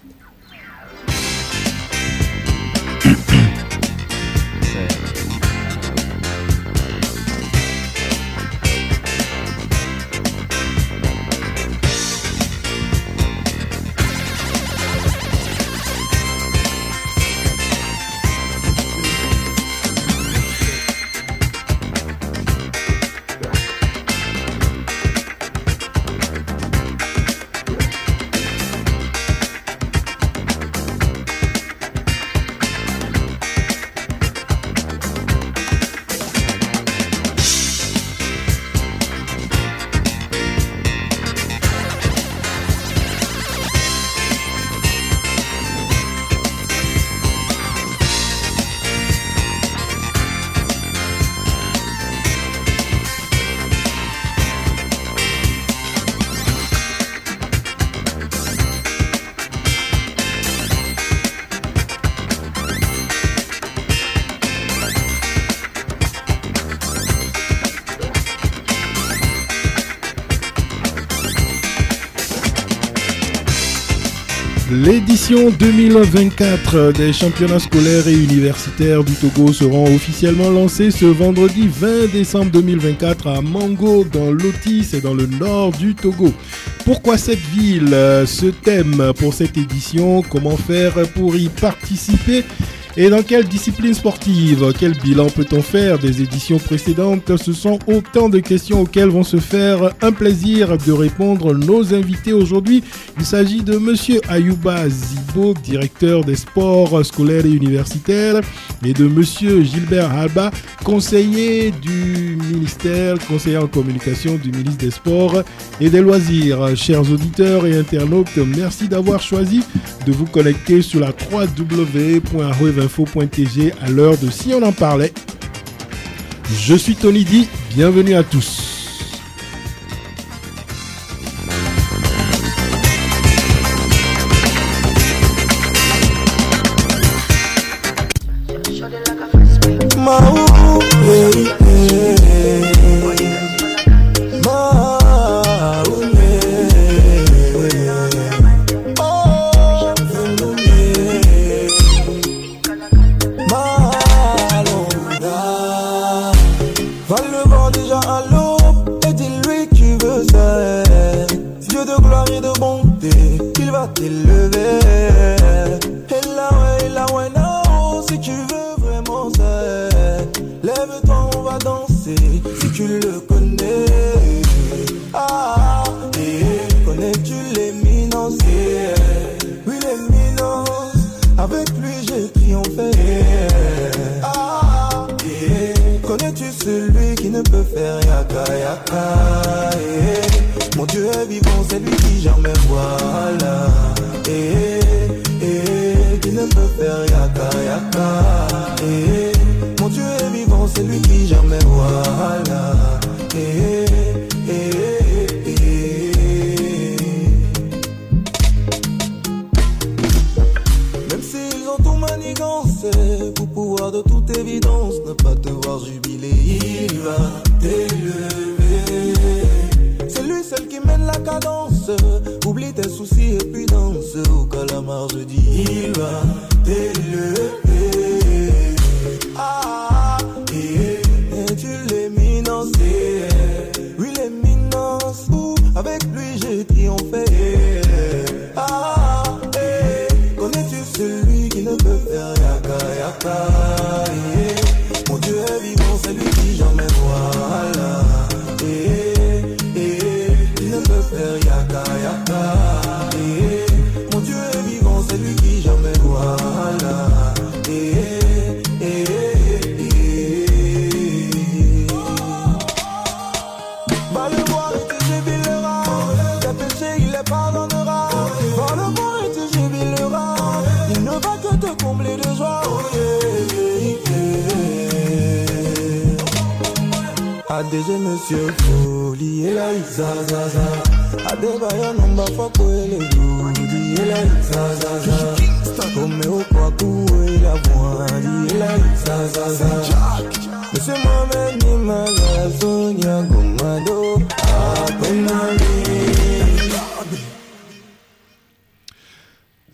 L'édition 2024 des championnats scolaires et universitaires du Togo seront officiellement lancés ce vendredi 20 décembre 2024 à Mango, dans l'Otis et dans le nord du Togo. Pourquoi cette ville? Ce thème pour cette édition, comment faire pour y participer? Et dans quelle discipline sportive? Quel bilan peut-on faire des éditions précédentes? Ce sont autant de questions auxquelles vont se faire un plaisir de répondre nos invités aujourd'hui. Il s'agit de Monsieur Ayouba Zibo, directeur des sports scolaires et universitaires, et de Monsieur Gilbert Alba, conseiller du ministère, conseiller en communication du ministre des Sports et des Loisirs. Chers auditeurs et internautes, merci d'avoir choisi de vous connecter sur la www.arevinfo.tg à l'heure de Si on en parlait. Je suis Tony D, bienvenue à tous.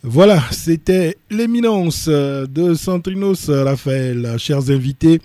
Voilà, c'était l'éminence de Centrinos Raphaël. Chers invités,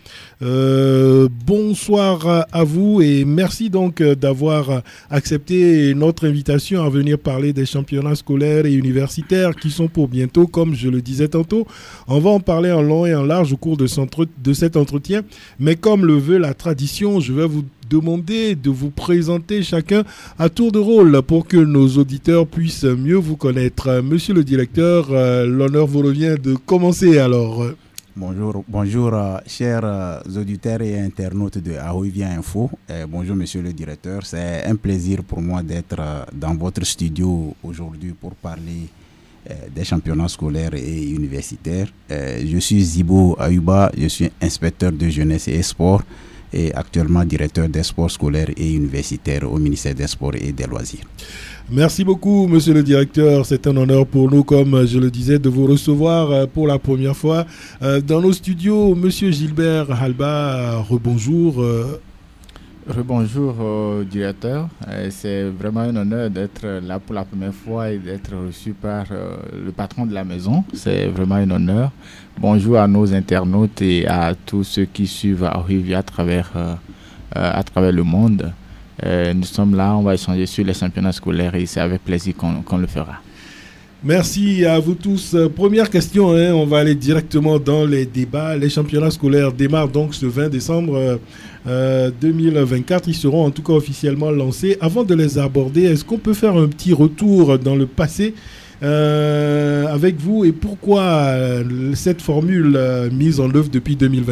bonsoir à vous et merci donc d'avoir accepté notre invitation à venir parler des championnats scolaires et universitaires qui sont pour bientôt, comme je le disais tantôt. On va en parler en long et en large au cours de cet entretien, mais comme le veut la tradition, je vais vous demander de vous présenter chacun à tour de rôle pour que nos auditeurs puissent mieux vous connaître. Monsieur le directeur, l'honneur vous revient de commencer alors. Bonjour chers auditeurs et internautes de Ahoy-Via Info. Bonjour monsieur le directeur, c'est un plaisir pour moi d'être dans votre studio aujourd'hui pour parler des championnats scolaires et universitaires. Je suis Zibo Ayuba, je suis inspecteur de jeunesse et sport et actuellement directeur des sports scolaires et universitaires au ministère des Sports et des Loisirs. Merci beaucoup, monsieur le directeur. C'est un honneur pour nous, comme je le disais, de vous recevoir pour la première fois dans nos studios. Monsieur Gilbert Halba, rebonjour. Rebonjour, directeur. C'est vraiment un honneur d'être là pour la première fois et d'être reçu par le patron de la maison. C'est vraiment un honneur. Bonjour à nos internautes et à tous ceux qui suivent Ahoy-Via à travers le monde. Nous sommes là, on va échanger sur les championnats scolaires et c'est avec plaisir qu'on le fera. Merci à vous tous. Première question, on va aller directement dans les débats. Les championnats scolaires démarrent donc ce 20 décembre 2024. Ils seront en tout cas officiellement lancés. Avant de les aborder, est-ce qu'on peut faire un petit retour dans le passé avec vous et pourquoi cette formule mise en œuvre depuis 2021 ?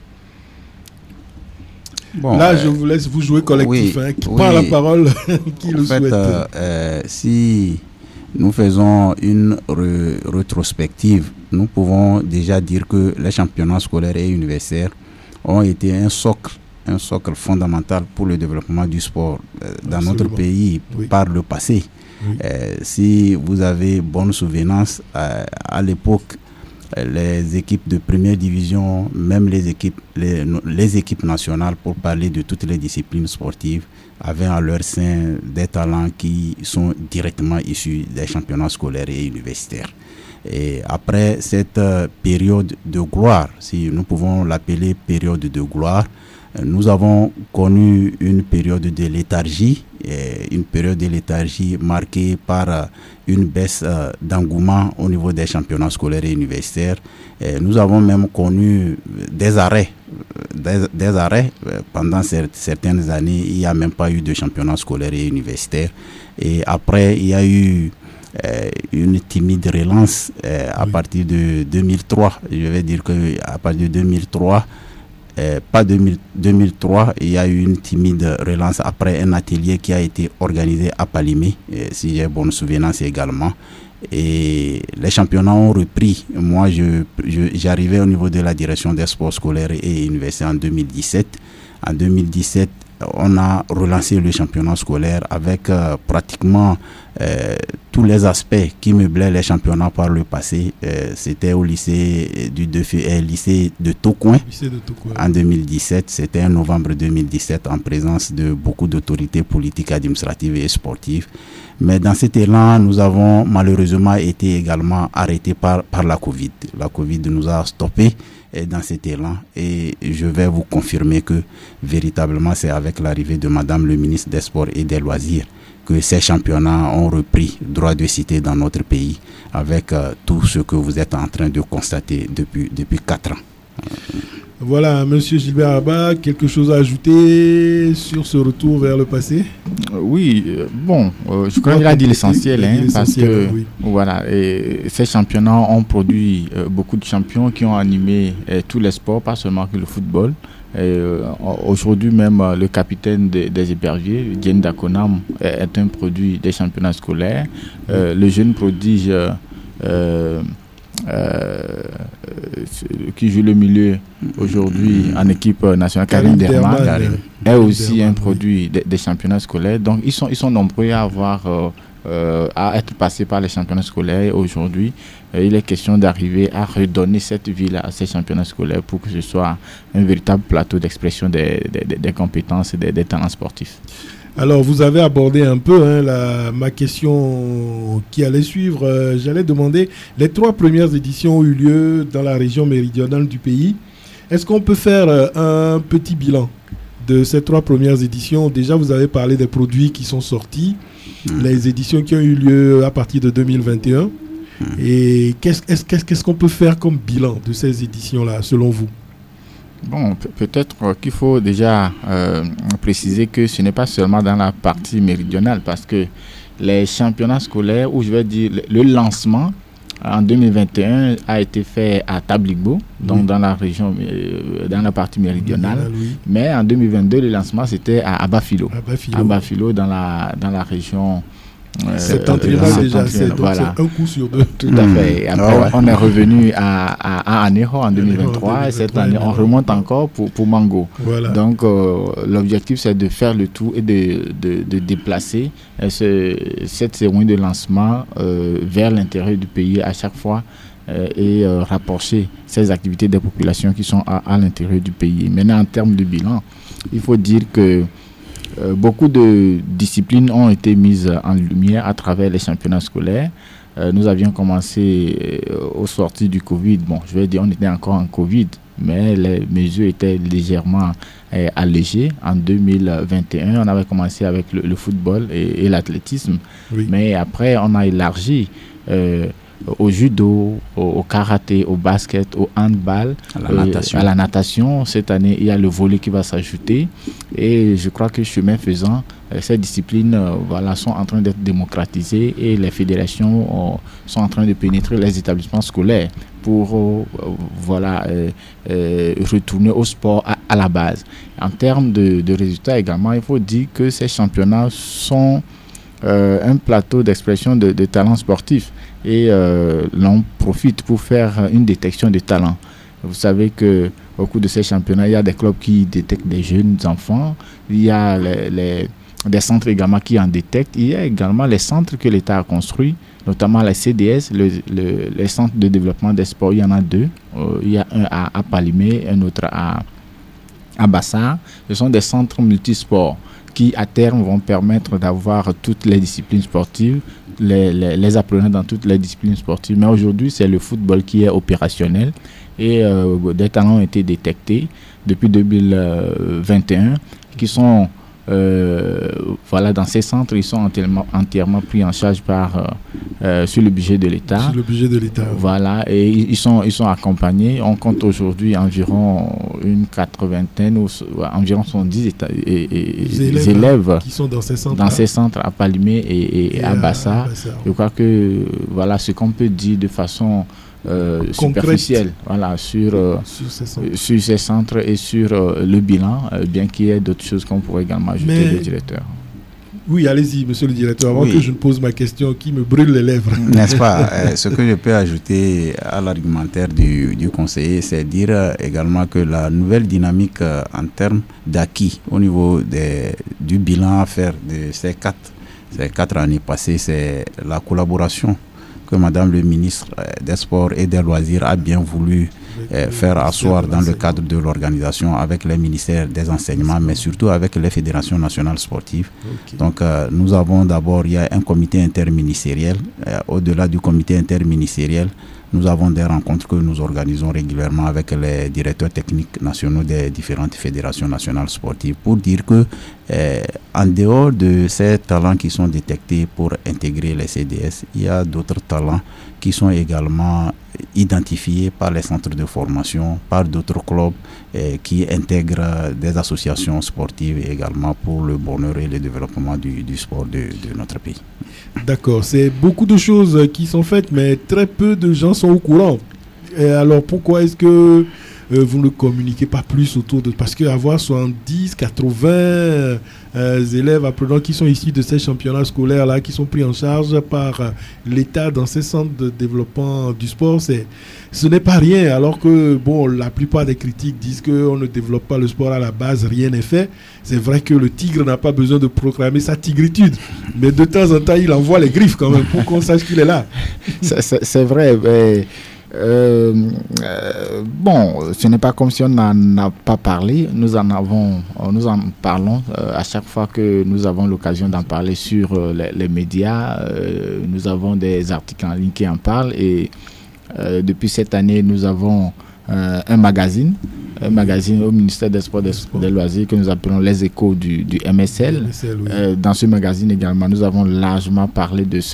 Bon, là, je vous laisse vous jouer collectif. Qui prend la parole, qui le souhaite. Si nous faisons une rétrospective, nous pouvons déjà dire que les championnats scolaires et universitaires ont été un socle fondamental pour le développement du sport dans notre pays par le passé. Oui. Si vous avez bonne souvenance, à l'époque, les équipes de première division, même les équipes nationales, pour parler de toutes les disciplines sportives, avaient en leur sein des talents qui sont directement issus des championnats scolaires et universitaires. Et après cette période de gloire, si nous pouvons l'appeler période de gloire, nous avons connu une période de léthargie, marquée par une baisse d'engouement au niveau des championnats scolaires et universitaires. Nous avons même connu des arrêts pendant certaines années. Il n'y a même pas eu de championnats scolaires et universitaires. Et après, il y a eu une timide relance à partir de 2003. Je vais dire qu'à partir de 2003, 2003, il y a eu une timide relance après un atelier qui a été organisé à Palimé, si j'ai bonne souvenance également. Et les championnats ont repris. Moi, j'arrivais au niveau de la direction des sports scolaires et universitaires en 2017. En 2017, on a relancé le championnat scolaire avec pratiquement tous les aspects qui meublaient les championnats par le passé. C'était au lycée lycée de Tocoin. En 2017, c'était en novembre 2017 en présence de beaucoup d'autorités politiques, administratives et sportives. Mais dans cet élan, nous avons malheureusement été également arrêtés par la Covid. La Covid nous a stoppés dans cet élan et je vais vous confirmer que véritablement c'est avec l'arrivée de Madame le ministre des Sports et des Loisirs que ces championnats ont repris droit de cité dans notre pays avec tout ce que vous êtes en train de constater depuis 4 ans. Voilà, monsieur Gilbert Abba, quelque chose à ajouter sur ce retour vers le passé ? Oui, je crois qu'il a dit l'essentiel, parce que voilà, et ces championnats ont produit beaucoup de champions qui ont animé tous les sports, pas seulement que le football. Aujourd'hui même, le capitaine des hébergiers, Diène Dakonam, est un produit des championnats scolaires. Le jeune prodige qui joue le milieu aujourd'hui en équipe nationale, Karim Derman, est aussi un produit des championnats scolaires. Donc ils sont nombreux à être passés par les championnats scolaires. Et aujourd'hui, il est question d'arriver à redonner cette vie-là à ces championnats scolaires pour que ce soit un véritable plateau d'expression des compétences et des talents sportifs. Alors, vous avez abordé un peu ma question qui allait suivre. J'allais demander, les 3 premières éditions ont eu lieu dans la région méridionale du pays. Est-ce qu'on peut faire un petit bilan de ces 3 premières éditions? Déjà, vous avez parlé des produits qui sont sortis, les éditions qui ont eu lieu à partir de 2021. Et qu'est-ce qu'on peut faire comme bilan de ces éditions-là, selon vous? Bon, peut-être qu'il faut déjà préciser que ce n'est pas seulement dans la partie méridionale, parce que les championnats scolaires, ou je vais dire le lancement en 2021 a été fait à Tabligbo, donc dans la région, dans la partie méridionale. Mais en 2022, le lancement c'était à Abafilo. Abafilo dans la région. Septentrional déjà, c'est un coup sur 2. Tout à fait. Après, on est revenu à Anéro en 2023 et cette année, on remonte encore pour Mango. Voilà. Donc, l'objectif, c'est de faire le tout et de déplacer cette cérémonie de lancement vers l'intérieur du pays à chaque fois et rapprocher ces activités des populations qui sont à l'intérieur du pays. Maintenant, en termes de bilan, il faut dire que beaucoup de disciplines ont été mises en lumière à travers les championnats scolaires. Nous avions commencé au sorti du Covid. Bon, je vais dire, on était encore en Covid, mais les mesures étaient légèrement allégées. En 2021, on avait commencé avec le football et l'athlétisme. Oui. Mais après, on a élargi au judo, au karaté, au basket, au handball, à la natation. Cette année, il y a le volley qui va s'ajouter. Et je crois que chemin faisant, ces disciplines sont en train d'être démocratisées et les fédérations sont en train de pénétrer les établissements scolaires pour retourner au sport à la base. En termes de résultats également, il faut dire que ces championnats sont un plateau d'expression de talents sportifs. Et l'on profite pour faire une détection de talents. Vous savez qu'au cours de ces championnats, il y a des clubs qui détectent des jeunes enfants, il y a des centres également qui en détectent, il y a également les centres que l'État a construits, notamment la CDS, les centres de développement des sports, il y en a 2. Il y a un à Palimé, un autre à Bassar. Ce sont des centres multisports qui à terme vont permettre d'avoir toutes les disciplines sportives, les apprenants dans toutes les disciplines sportives. Mais aujourd'hui, c'est le football qui est opérationnel et des talents ont été détectés depuis 2021 qui sont dans ces centres. Ils sont entièrement pris en charge sur le budget de l'État. Sur le budget de l'État. Voilà, et ils sont accompagnés. On compte aujourd'hui environ une 80aine ou environ 70 élèves qui sont dans ces centres à Palimé et à Bassar. Je crois que ce qu'on peut dire de façon superficielle sur ces centres et sur le bilan, bien qu'il y ait d'autres choses qu'on pourrait également ajouter, le directeur. Oui, allez-y, monsieur le directeur, avant que je ne pose ma question qui me brûle les lèvres. N'est-ce pas? Ce que je peux ajouter à l'argumentaire du conseiller, c'est dire également que la nouvelle dynamique en termes d'acquis au niveau du bilan à faire de ces quatre années passées, c'est la collaboration que Madame le ministre des Sports et des Loisirs a bien voulu faire asseoir dans le cadre de l'organisation avec les ministères des enseignements, mais surtout avec les fédérations nationales sportives. Okay. Donc nous avons d'abord, il y a un comité interministériel. Au-delà du comité interministériel, nous avons des rencontres que nous organisons régulièrement avec les directeurs techniques nationaux des différentes fédérations nationales sportives pour dire que en dehors de ces talents qui sont détectés pour intégrer les CDS, il y a d'autres talents qui sont également identifiés par les centres de formation, par d'autres clubs qui intègrent des associations sportives également pour le bonheur et le développement du sport de notre pays. D'accord, c'est beaucoup de choses qui sont faites, mais très peu de gens sont au courant. Et alors pourquoi est-ce que vous ne communiquez pas plus autour de... Parce qu'avoir 70, 80 élèves apprenants qui sont issus de ces championnats scolaires-là, qui sont pris en charge par l'État dans ces centres de développement du sport, ce n'est pas rien. Alors que, la plupart des critiques disent qu'on ne développe pas le sport à la base, rien n'est fait. C'est vrai que le tigre n'a pas besoin de proclamer sa tigritude. Mais de temps en temps, il envoie les griffes quand même pour qu'on sache qu'il est là. C'est vrai, mais... Bon, ce n'est pas comme si on n'en a pas parlé. Nous en parlons à chaque fois que nous avons l'occasion d'en parler sur les médias. Nous avons des articles en ligne qui en parlent et depuis cette année, nous avons un magazine au ministère des Sports et des Loisirs que nous appelons Les Échos du MSL. Oui. Dans ce magazine également, nous avons largement parlé de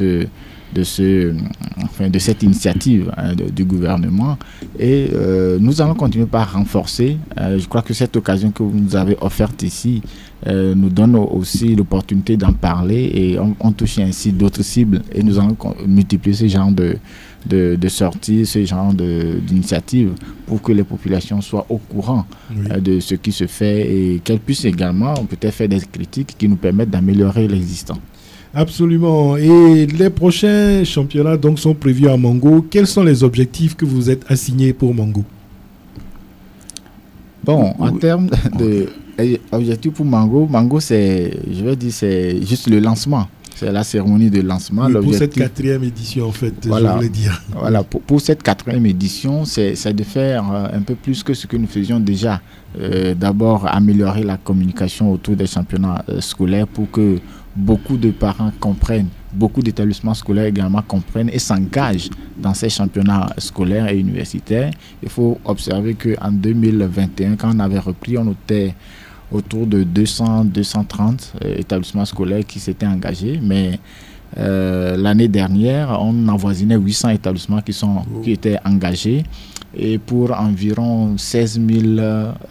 cette initiative du gouvernement et nous allons continuer par renforcer. Je crois que cette occasion que vous nous avez offerte ici nous donne aussi l'opportunité d'en parler et on touche ainsi d'autres cibles et nous allons multiplier ce genre de sorties, ce genre d'initiatives pour que les populations soient au courant de ce qui se fait et qu'elles puissent également peut-être faire des critiques qui nous permettent d'améliorer l'existant. Absolument. Et les prochains championnats donc sont prévus à Mango. Quels sont les objectifs que vous êtes assignés pour Mango? Bon, en termes d'objectifs pour Mango, c'est juste le lancement. C'est la cérémonie de lancement. Oui, pour cette 4e édition, en fait, voilà, je voulais dire. Voilà, pour cette 4e édition, c'est de faire un peu plus que ce que nous faisions déjà. D'abord, améliorer la communication autour des championnats scolaires pour que beaucoup de parents comprennent, beaucoup d'établissements scolaires également comprennent et s'engagent dans ces championnats scolaires et universitaires. Il faut observer qu'en 2021, quand on avait repris, on était autour de 200-230 établissements scolaires qui s'étaient engagés, mais l'année dernière, on avoisinait 800 établissements qui étaient engagés et pour environ 16 000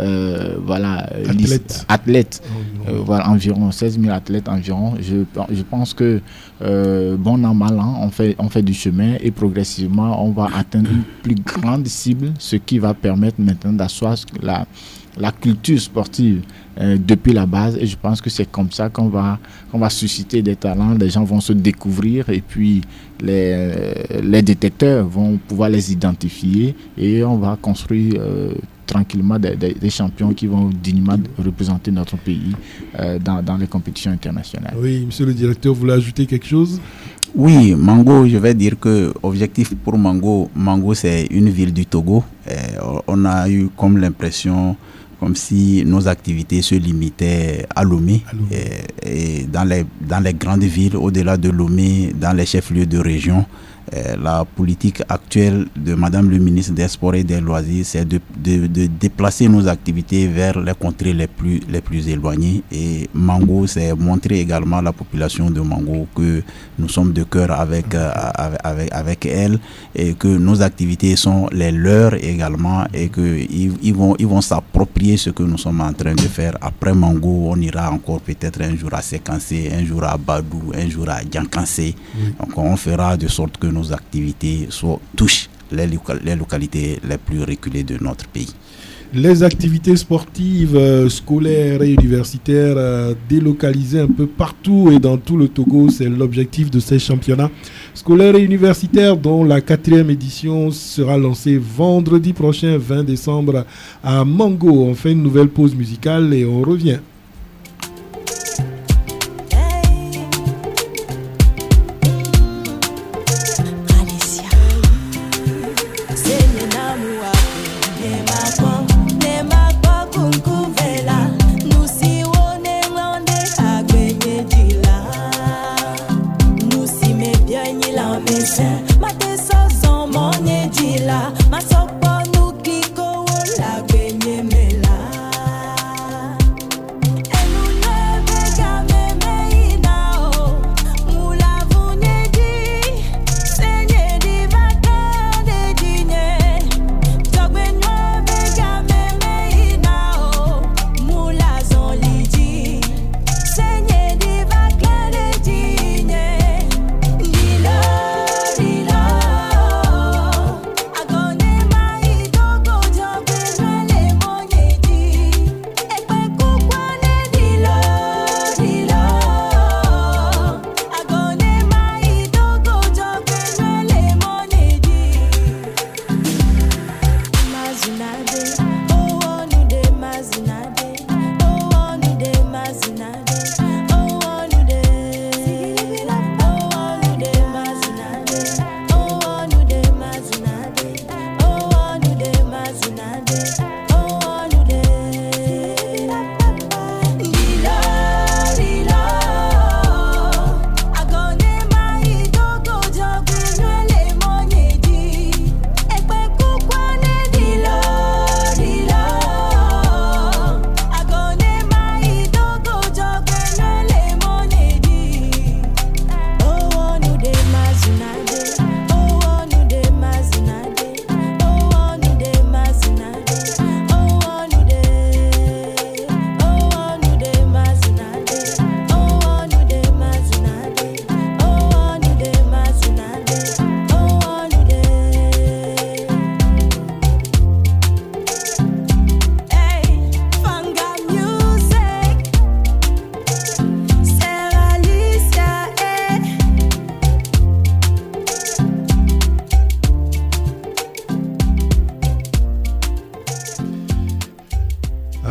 athlètes. Voilà, environ 16 000 athlètes environ. Je pense que bon an, mal an, on fait du chemin et progressivement, on va atteindre une plus grande cible, ce qui va permettre maintenant d'asseoir la culture sportive depuis la base et je pense que c'est comme ça qu'on va susciter des talents, les gens vont se découvrir et puis les détecteurs vont pouvoir les identifier et on va construire tranquillement des champions qui vont dignement représenter notre pays dans les compétitions internationales. Oui, monsieur le directeur, vous voulez ajouter quelque chose? Oui, Mango, je vais dire que objectif pour Mango c'est une ville du Togo. On a eu comme l'impression comme si nos activités se limitaient à Lomé. Et dans les grandes villes, au-delà de Lomé, dans les chefs-lieux de région. La politique actuelle de Madame le ministre des Sports et des Loisirs, c'est de déplacer nos activités vers les contrées les plus éloignées. Et Mango, c'est montrer également à la population de Mango que nous sommes de cœur avec elle et que nos activités sont les leurs également et qu'ils vont s'approprier ce que nous sommes en train de faire. Après Mango, on ira encore peut-être un jour à Sékansé, un jour à Badou, un jour à Djankansé. Donc on fera de sorte que nos activités touchent les localités les plus reculées de notre pays. Les activités sportives, scolaires et universitaires délocalisées un peu partout et dans tout le Togo, c'est l'objectif de ces championnats scolaires et universitaires dont la 4e édition sera lancée vendredi prochain, 20 décembre à Mango. On fait une nouvelle pause musicale et on revient.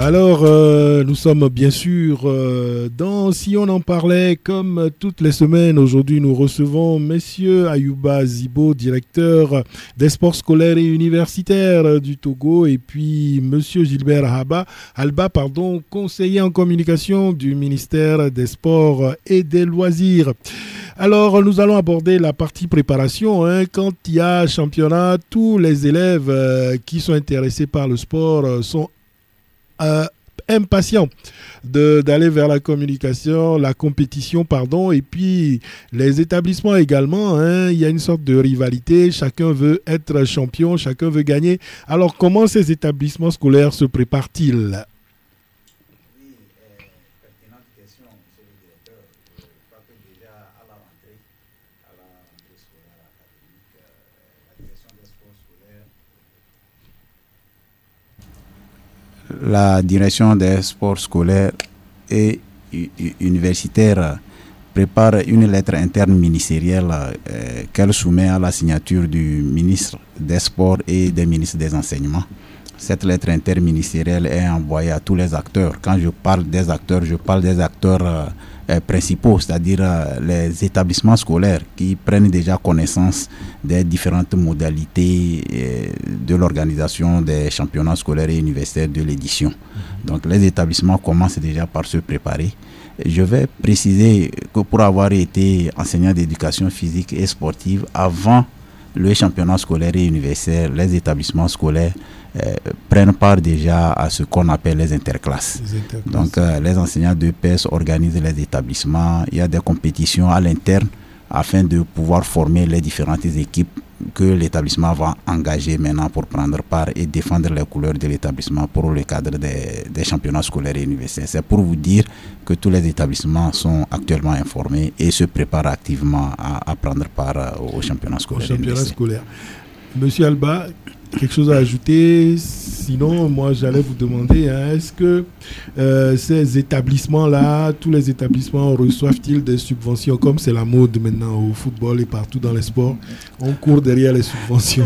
Alors, nous sommes bien sûr dans Si on en parlait, comme toutes les semaines. Aujourd'hui, nous recevons Monsieur Ayouba Zibo, directeur des sports scolaires et universitaires du Togo, et puis Monsieur Gilbert Alba, conseiller en communication du ministère des Sports et des Loisirs. Alors, nous allons aborder la partie préparation. Quand il y a championnat, tous les élèves qui sont intéressés par le sport sont impatient d'aller vers la communication, la compétition, et puis les établissements également, il y a une sorte de rivalité, chacun veut être champion, chacun veut gagner. Alors comment ces établissements scolaires se préparent-ils? La direction des sports scolaires et universitaires prépare une lettre interne ministérielle qu'elle soumet à la signature du ministre des Sports et des ministres des Enseignements. Cette lettre interministérielle est envoyée à tous les acteurs. Quand je parle des acteurs, je parle des acteurs principaux, c'est-à-dire les établissements scolaires qui prennent déjà connaissance des différentes modalités de l'organisation des championnats scolaires et universitaires de l'édition. Donc les établissements commencent déjà par se préparer. Je vais préciser que pour avoir été enseignant d'éducation physique et sportive, avant le championnat scolaire et universitaire, les établissements scolaires prennent part déjà à ce qu'on appelle les interclasses. Donc les enseignants d'EPS organisent les établissements, il y a des compétitions à l'interne afin de pouvoir former les différentes équipes que l'établissement va engager maintenant pour prendre part et défendre les couleurs de l'établissement pour le cadre des championnats scolaires et universitaires. C'est pour vous dire que tous les établissements sont actuellement informés et se préparent activement à prendre part aux championnats scolaires. Monsieur Alba, quelque chose à ajouter? Sinon, moi, j'allais vous demander, est-ce que ces établissements-là, tous les établissements reçoivent-ils des subventions, comme c'est la mode maintenant au football et partout dans les sports? On court derrière les subventions.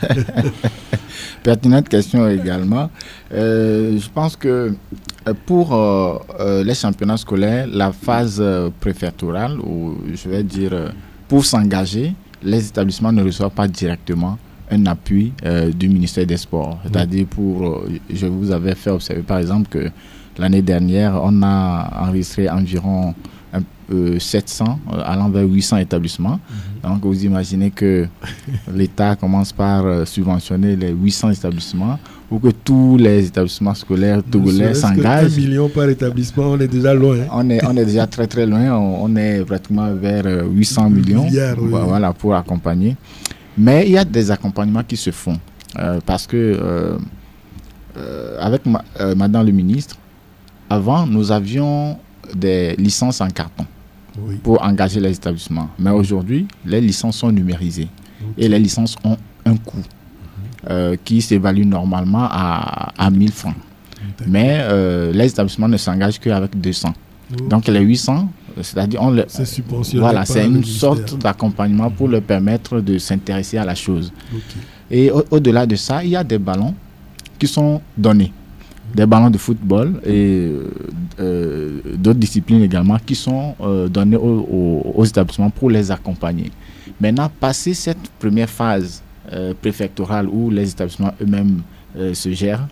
Pertinente question également. Je pense que pour les championnats scolaires, la phase préfectorale, ou je vais dire pour s'engager, les établissements ne reçoivent pas directement un appui du ministère des Sports. C'est-à-dire je vous avais fait observer par exemple que l'année dernière, on a enregistré environ 700, allant vers 800 établissements. Donc vous imaginez que l'État commence par subventionner les 800 établissements pour que tous les établissements scolaires togolais s'engagent. 1 million par établissement, on est déjà loin. On est déjà très très loin, on est pratiquement vers 800 millions voilà, pour accompagner. Mais il y a des accompagnements qui se font parce que avec Madame le ministre, avant nous avions des licences en carton pour engager les établissements. Mais aujourd'hui, les licences sont numérisées et les licences ont un coût qui s'évalue normalement à 1000 francs. Mais les établissements ne s'engagent qu'avec 200. Donc les 800, c'est-à-dire c'est subventionné. Voilà, c'est une sorte d'accompagnement pour leur permettre de s'intéresser à la chose. Et au-delà de ça, il y a des ballons qui sont donnés, des ballons de football et d'autres disciplines également qui sont donnés aux établissements pour les accompagner. Maintenant, passé cette première phase préfectorale où les établissements eux-mêmes se gèrent,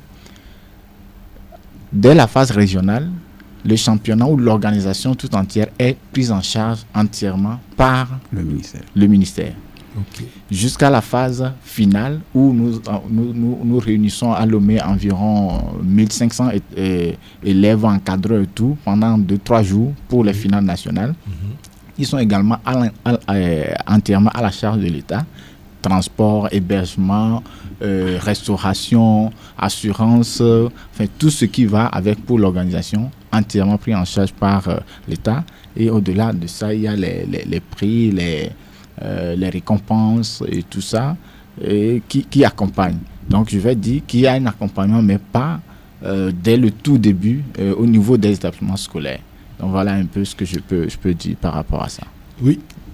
dès la phase régionale, le championnat ou l'organisation tout entière est prise en charge entièrement par le ministère. Jusqu'à la phase finale où nous réunissons à Lomé environ 1500 élèves encadreurs et tout pendant 2-3 jours pour les finales nationales. Ils sont également entièrement à la charge de l'État. Transport, hébergement, restauration, assurance, enfin tout ce qui va avec pour l'organisation, entièrement pris en charge par l'État. Et au-delà de ça, il y a les prix, les récompenses et tout ça qui accompagnent. Donc je vais dire qu'il y a un accompagnement, mais pas dès le tout début au niveau des établissements scolaires. Donc voilà un peu ce que je peux dire par rapport à ça. Oui.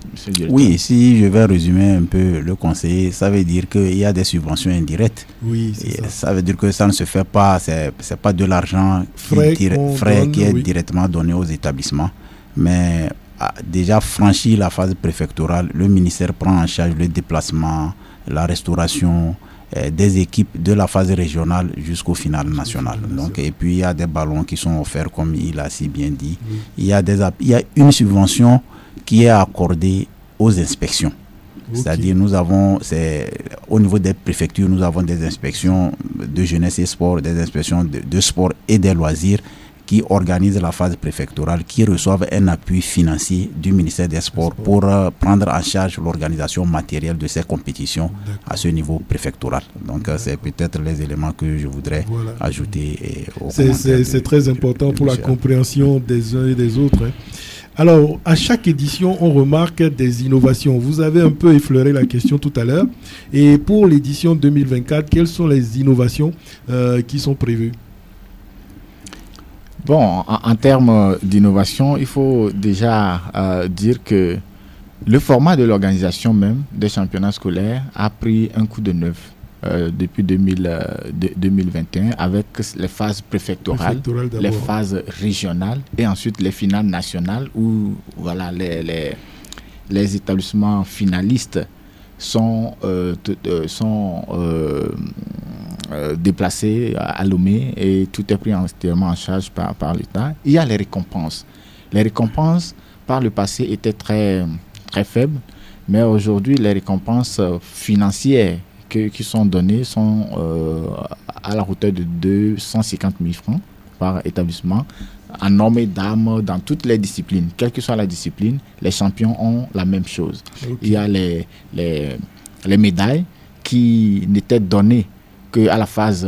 monsieur le directeur? Oui, si je vais résumer un peu le conseiller, ça veut dire qu'il y a des subventions indirectes. Oui, c'est ça. Ça veut dire que ça ne se fait pas, c'est pas de l'argent Frais qui est directement donné aux établissements. Mais déjà franchi la phase préfectorale, le ministère prend en charge le déplacement, la restauration des équipes de la phase régionale jusqu'au final national. Donc, et puis il y a des ballons qui sont offerts comme il a si bien dit. Oui. Il y a une subvention qui est accordée aux inspections. Okay. C'est-à-dire au niveau des préfectures, nous avons des inspections de jeunesse et sport, des inspections de sport et des loisirs qui organisent la phase préfectorale, qui reçoivent un appui financier du ministère des Sports pour prendre en charge l'organisation matérielle de ces compétitions à ce niveau préfectoral. Donc c'est peut-être les éléments que je voudrais ajouter. C'est très important pour la compréhension des uns et des autres. Alors, à chaque édition, on remarque des innovations. Vous avez un peu effleuré la question tout à l'heure. Et pour l'édition 2024, quelles sont les innovations qui sont prévues ? Bon, en termes d'innovation, il faut déjà dire que le format de l'organisation même des championnats scolaires a pris un coup de neuf depuis 2021 avec les phases préfectorales, les phases régionales et ensuite les finales nationales où voilà, les établissements finalistes sont déplacés à Lomé et tout est pris entièrement en charge par l'État. Il y a les récompenses. Les récompenses, par le passé, étaient très, très faibles, mais aujourd'hui, les récompenses financières qui sont données sont à la hauteur de 250 000 francs par établissement, en hommes et dames, dans toutes les disciplines. Quelle que soit la discipline, les champions ont la même chose. Okay. Il y a les médailles qui n'étaient données qu'à la phase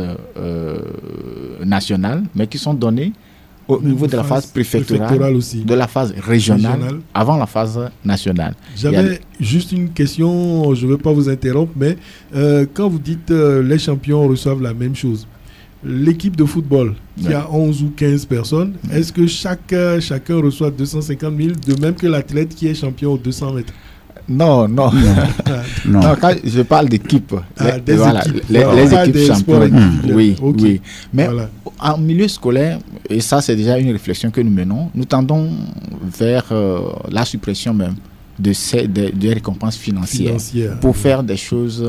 nationale, mais qui sont données au niveau de la phase préfectorale aussi. De la phase régionale, avant la phase nationale. J'avais juste une question, je ne veux pas vous interrompre, mais quand vous dites les champions reçoivent la même chose, l'équipe de football qui a 11 ou 15 personnes, est-ce que chacun reçoit 250 000, de même que l'athlète qui est champion aux 200 mètres? Non. Quand je parle d'équipe, les équipes championnes. Oui. Mais en milieu scolaire, et ça c'est déjà une réflexion que nous menons, nous tendons vers la suppression même des récompenses financières pour faire des choses,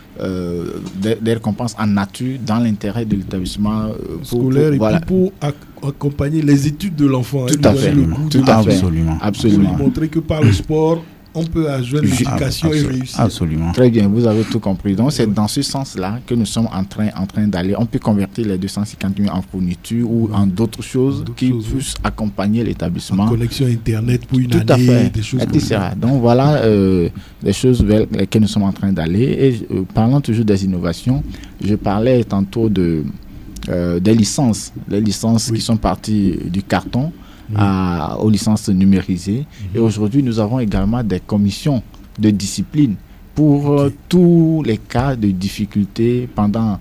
des récompenses en nature dans l'intérêt de l'établissement scolaire pour accompagner les études de l'enfant. Tout à fait. Absolument. Pour montrer que par le sport, on peut ajouter l'éducation et réussir. Absolument. Très bien, vous avez tout compris. Donc, c'est dans ce sens-là que nous sommes en train d'aller. On peut convertir les 250 000 en fournitures ou en d'autres choses qui puissent accompagner l'établissement. En connexion Internet pour une année, des choses comme ça. Donc, voilà les choses vers lesquelles nous sommes en train d'aller. Et parlant toujours des innovations, je parlais tantôt des licences. Les licences qui sont parties du carton aux licences numérisées. Et aujourd'hui, nous avons également des commissions de discipline pour tous les cas de difficulté pendant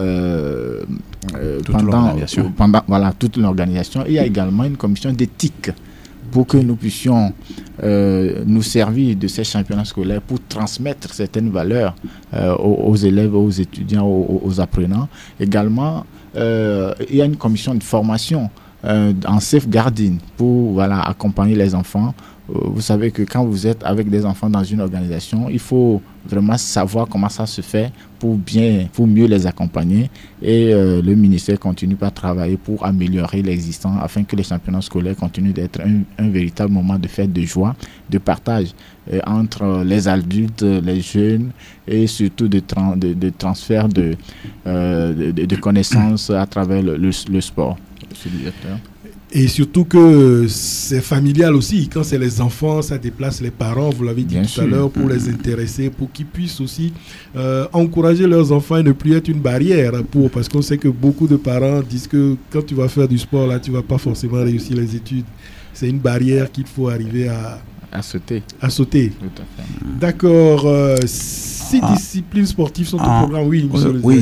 toute l'organisation. Il y a également une commission d'éthique pour que nous puissions nous servir de ces championnats scolaires pour transmettre certaines valeurs aux élèves, aux étudiants, aux apprenants. Également, il y a une commission de formation en safeguarding pour accompagner les enfants. Vous savez que quand vous êtes avec des enfants dans une organisation, il faut vraiment savoir comment ça se fait pour mieux les accompagner. Et le ministère continue à travailler pour améliorer l'existant afin que les championnats scolaires continuent d'être un véritable moment de fête, de joie, de partage entre les adultes, les jeunes et surtout de transfert de connaissances à travers le sport. Et surtout que c'est familial aussi. Quand c'est les enfants, ça déplace les parents, vous l'avez dit tout à l'heure, pour les intéresser, pour qu'ils puissent aussi encourager leurs enfants et ne plus être une barrière. Parce qu'on sait que beaucoup de parents disent que quand tu vas faire du sport, là, tu ne vas pas forcément réussir les études. C'est une barrière qu'il faut arriver à sauter. Tout à fait. D'accord. 6 disciplines sportives sont au programme. Oui,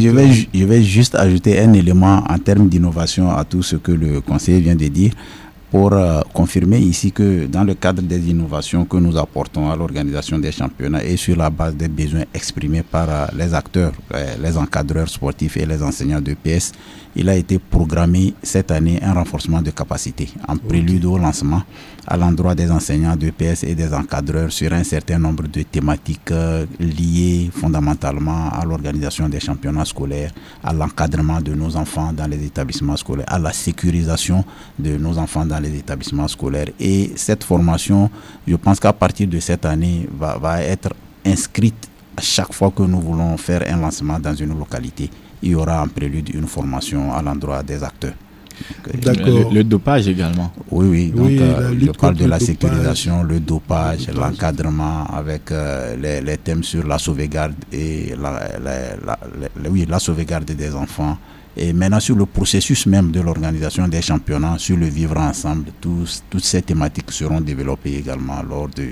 je vais juste ajouter un élément en termes d'innovation à tout ce que le conseiller vient de dire. pour confirmer ici que dans le cadre des innovations que nous apportons à l'organisation des championnats et sur la base des besoins exprimés par les acteurs, les encadreurs sportifs et les enseignants d'EPS, il a été programmé cette année un renforcement de capacité en prélude au lancement à l'endroit des enseignants d'EPS et des encadreurs sur un certain nombre de thématiques liées fondamentalement à l'organisation des championnats scolaires, à l'encadrement de nos enfants dans les établissements scolaires, à la sécurisation de nos enfants dans les établissements scolaires. Et cette formation, je pense qu'à partir de cette année, va être inscrite à chaque fois que nous voulons faire un lancement dans une localité. Il y aura en prélude une formation à l'endroit des acteurs. D'accord. Le dopage également. Oui. Donc, je parle de la sécurisation, le dopage, l'encadrement avec les thèmes sur la sauvegarde et la sauvegarde des enfants. Et maintenant sur le processus même de l'organisation des championnats, sur le vivre ensemble, toutes ces thématiques seront développées également lors de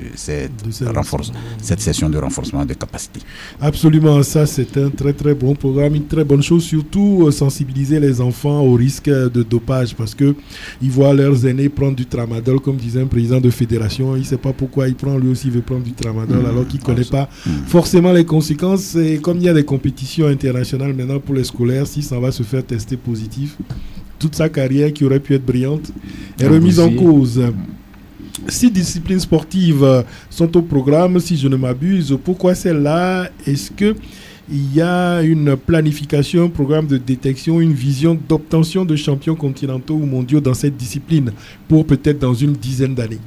cette session de renforcement de capacité. Absolument, ça c'est un très très bon programme, une très bonne chose, surtout sensibiliser les enfants au risque de dopage parce qu'ils voient leurs aînés prendre du tramadol, comme disait un président de fédération, il ne sait pas pourquoi il prend, lui aussi il veut prendre du tramadol alors qu'il ne connaît pas forcément les conséquences. Et comme il y a des compétitions internationales maintenant pour les scolaires, si ça va se faire tester positif, toute sa carrière qui aurait pu être brillante est remise en cause. 6 disciplines sportives sont au programme, si je ne m'abuse. Pourquoi celle-là? Est-ce qu'il y a une planification, un programme de détection, une vision d'obtention de champions continentaux ou mondiaux dans cette discipline pour peut-être dans une dizaine d'années?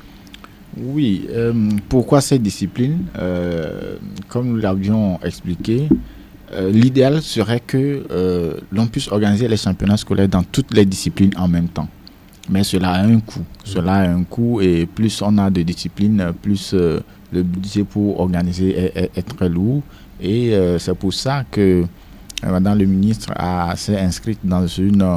Oui, pourquoi cette discipline? Comme nous l'avions expliqué, l'idéal serait que l'on puisse organiser les championnats scolaires dans toutes les disciplines en même temps. Mais cela a un coût. Et plus on a de disciplines, plus le budget pour organiser est très lourd. Et c'est pour ça que Madame le ministre s'est inscrite dans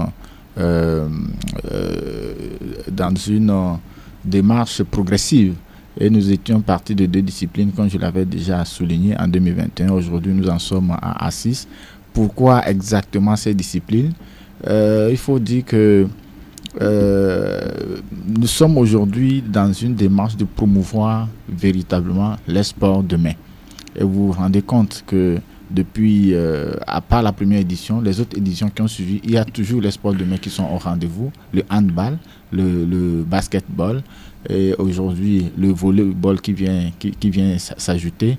une démarche progressive. Et nous étions partis de 2 disciplines, comme je l'avais déjà souligné en 2021. Aujourd'hui, nous en sommes à 6. Pourquoi exactement ces disciplines? Il faut dire que nous sommes aujourd'hui dans une démarche de promouvoir véritablement les sports de main. Et vous vous rendez compte que depuis, à part la première édition, les autres éditions qui ont suivi, il y a toujours les sports de main qui sont au rendez-vous. Le handball, le basketball, et aujourd'hui le volleyball qui vient s'ajouter.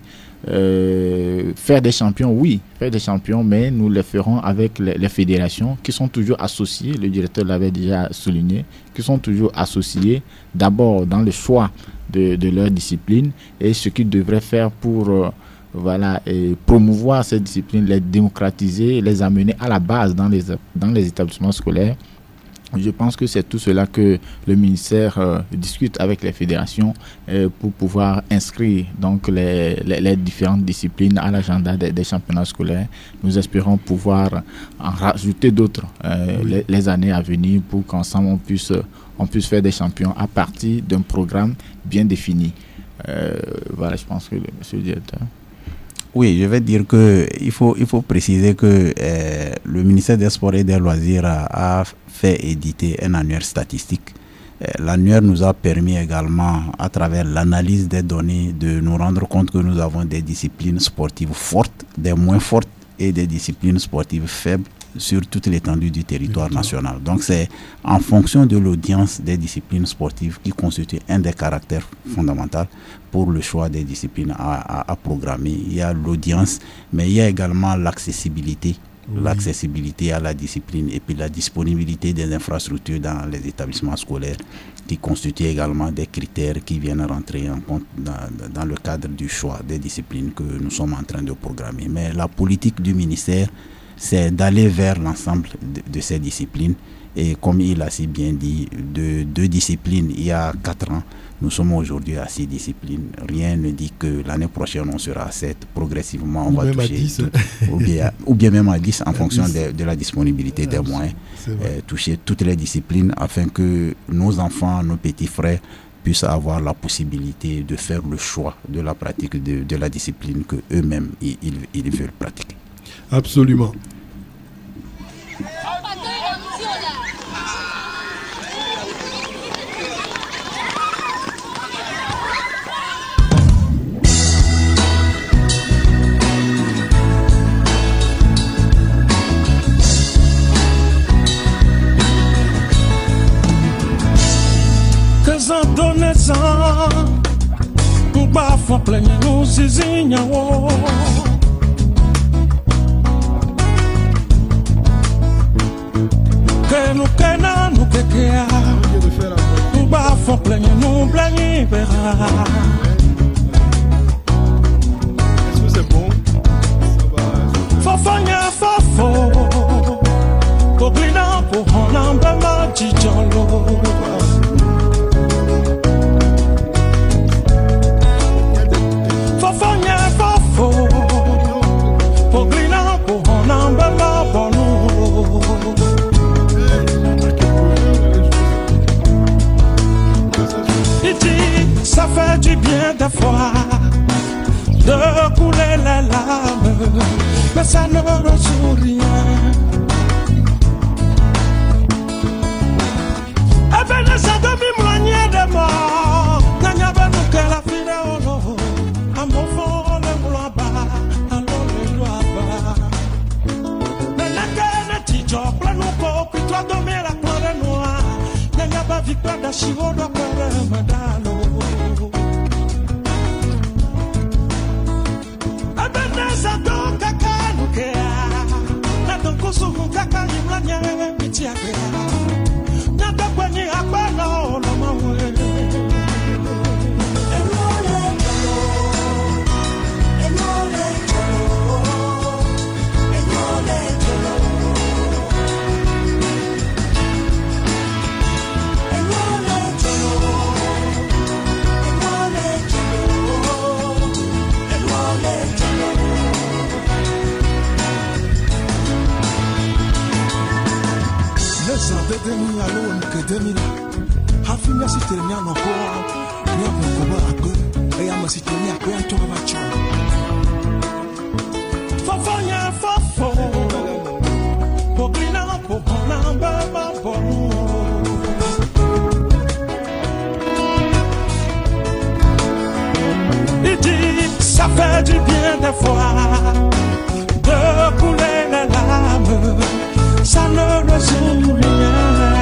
Faire des champions, mais nous les ferons avec les fédérations qui sont toujours associées, le directeur l'avait déjà souligné, qui sont toujours associées d'abord dans le choix de leur discipline et ce qu'ils devraient faire pour et promouvoir ces disciplines, les démocratiser, les amener à la base dans les établissements scolaires. Je pense que c'est tout cela que le ministère discute avec les fédérations pour pouvoir inscrire donc les différentes disciplines à l'agenda des championnats scolaires. Nous espérons pouvoir en rajouter d'autres les années à venir pour qu'ensemble on puisse faire des champions à partir d'un programme bien défini. Je pense que monsieur le directeur. Oui, je vais dire qu'il faut préciser que le ministère des Sports et des Loisirs a fait éditer un annuaire statistique. L'annuaire nous a permis également, à travers l'analyse des données, de nous rendre compte que nous avons des disciplines sportives fortes, des moins fortes et des disciplines sportives faibles sur toute l'étendue du territoire national. Donc c'est en fonction de l'audience des disciplines sportives qui constitue un des caractères fondamentaux pour le choix des disciplines à programmer. Il y a l'audience, mais il y a également l'accessibilité. L'accessibilité à la discipline et puis la disponibilité des infrastructures dans les établissements scolaires qui constituent également des critères qui viennent rentrer en compte dans le cadre du choix des disciplines que nous sommes en train de programmer. Mais la politique du ministère, c'est d'aller vers l'ensemble de ces disciplines. Et comme il a si bien dit, de 2 disciplines il y a 4 ans, nous sommes aujourd'hui à 6 disciplines. Rien ne dit que l'année prochaine on sera à 7. Progressivement on va toucher ou bien même à 10 en fonction de la disponibilité des moyens. Toucher toutes les disciplines afin que nos enfants, nos petits frères puissent avoir la possibilité de faire le choix de la pratique de la discipline que eux-mêmes ils veulent pratiquer. Absolument. font plaigner nous zizinya wo. Que nous kena nous kekea. Nous bas font plaigner nous plaigner verra. Est-ce que c'est bon? Ça va. Fofanya fofo. Poglina pour on en bama tijolo. Fofanya fofo. Poglina pour on en bama bono. Il dit ça fait du bien des fois de couler les larmes, mais ça ne résout rien. Eh ben, ça demi-moigné de mort. N'a pas nous que la fille olo. À mon fond, le gloire bas, alors le gloire bas. Mais la gueule de Tijo, plein nous co, puis toi dormir la poire noire. N'a pas victoire d'Achivo, de Père Madalo. Eh ben, ça donne caca nous que a. N'a donc qu'on s'ouvre caca, il m'a nié, pitié à Demi alone que demi la hafimia sitenya no ko ni aboko ba akwe e ama sitenya akwe anto ba cho Fofanya fofo Poglina popona baba bono Il dit ça fait du bien des fois de couler les larmes. Ça ne résout rien.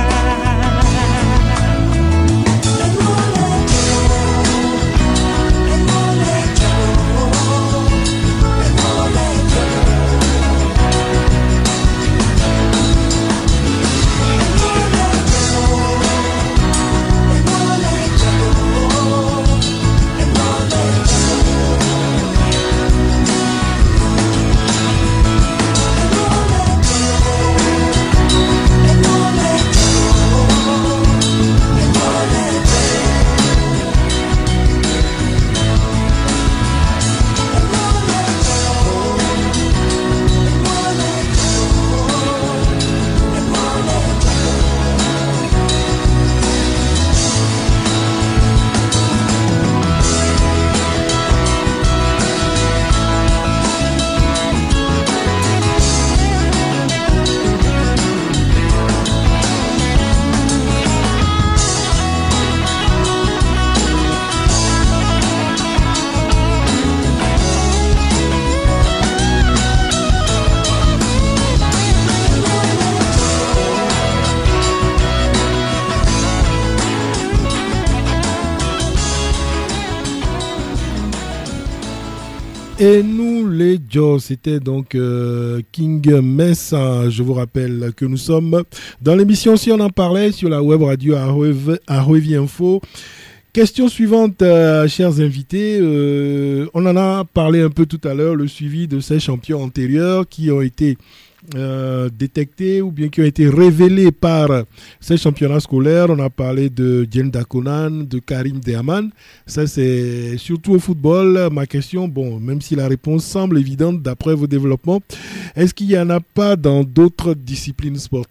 Et nous les Joe, c'était donc King Messa. Je vous rappelle que nous sommes dans l'émission Si on en parlait sur la web radio Aroevi Info. Question suivante, chers invités. On en a parlé un peu tout à l'heure, le suivi de ces champions antérieurs qui ont été détectés ou bien qui ont été révélés par ces championnats scolaires. On a parlé de Djen Dakonan, de Karim Dehaman. Ça, c'est surtout au football. Ma question, bon, même si la réponse semble évidente d'après vos développements, est-ce qu'il n'y en a pas dans d'autres disciplines sportives ?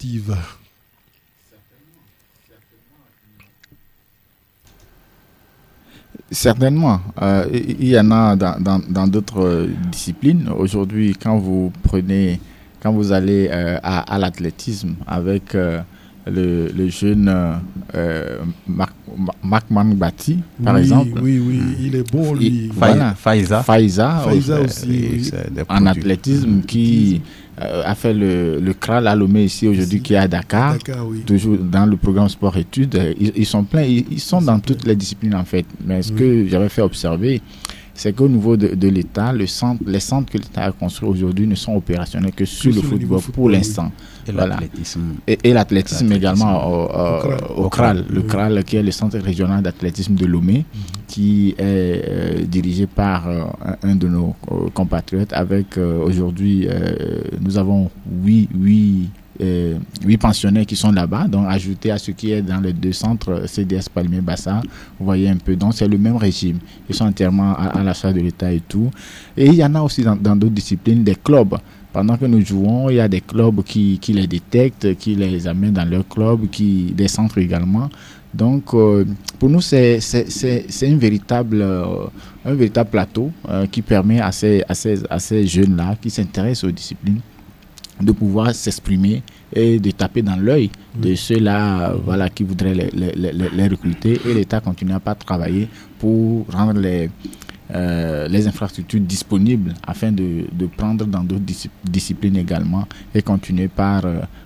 Certainement. Il y en a dans d'autres disciplines. Aujourd'hui, quand vous allez à l'athlétisme avec le jeune Marc Mangbati, par exemple. Oui, il est bon, lui. Voilà. Faiza aussi. En athlétisme qui a fait le CRA, Lomé ici aujourd'hui, qui est à Dakar, oui. Toujours dans le programme sport-études. Ils sont pleins, ils sont dans toutes les disciplines en fait. Mais ce que j'avais fait observer, c'est qu'au niveau de l'État, les centres que l'État a construits aujourd'hui ne sont opérationnels que sur le football pour l'instant. Et l'athlétisme. Et l'athlétisme également au CRAL. Le CRAL qui est le centre régional d'athlétisme de Lomé, qui est dirigé par un de nos compatriotes avec aujourd'hui, nous avons 8 pensionnaires qui sont là-bas, donc ajouté à ce qui est dans les 2 centres CDS Palmier-Bassa, vous voyez un peu, donc c'est le même régime, ils sont entièrement à la charge de l'État et tout. Et il y en a aussi dans d'autres disciplines des clubs. Pendant que nous jouons, il y a des clubs qui les détectent, qui les amènent dans leur club, des centres également. Donc pour nous c'est un véritable plateau qui permet à ces jeunes-là qui s'intéressent aux disciplines de pouvoir s'exprimer et de taper dans l'œil de ceux-là qui voudraient les recruter, et l'État continue à pas travailler pour rendre les infrastructures disponibles afin de prendre dans d'autres disciplines également et continuer par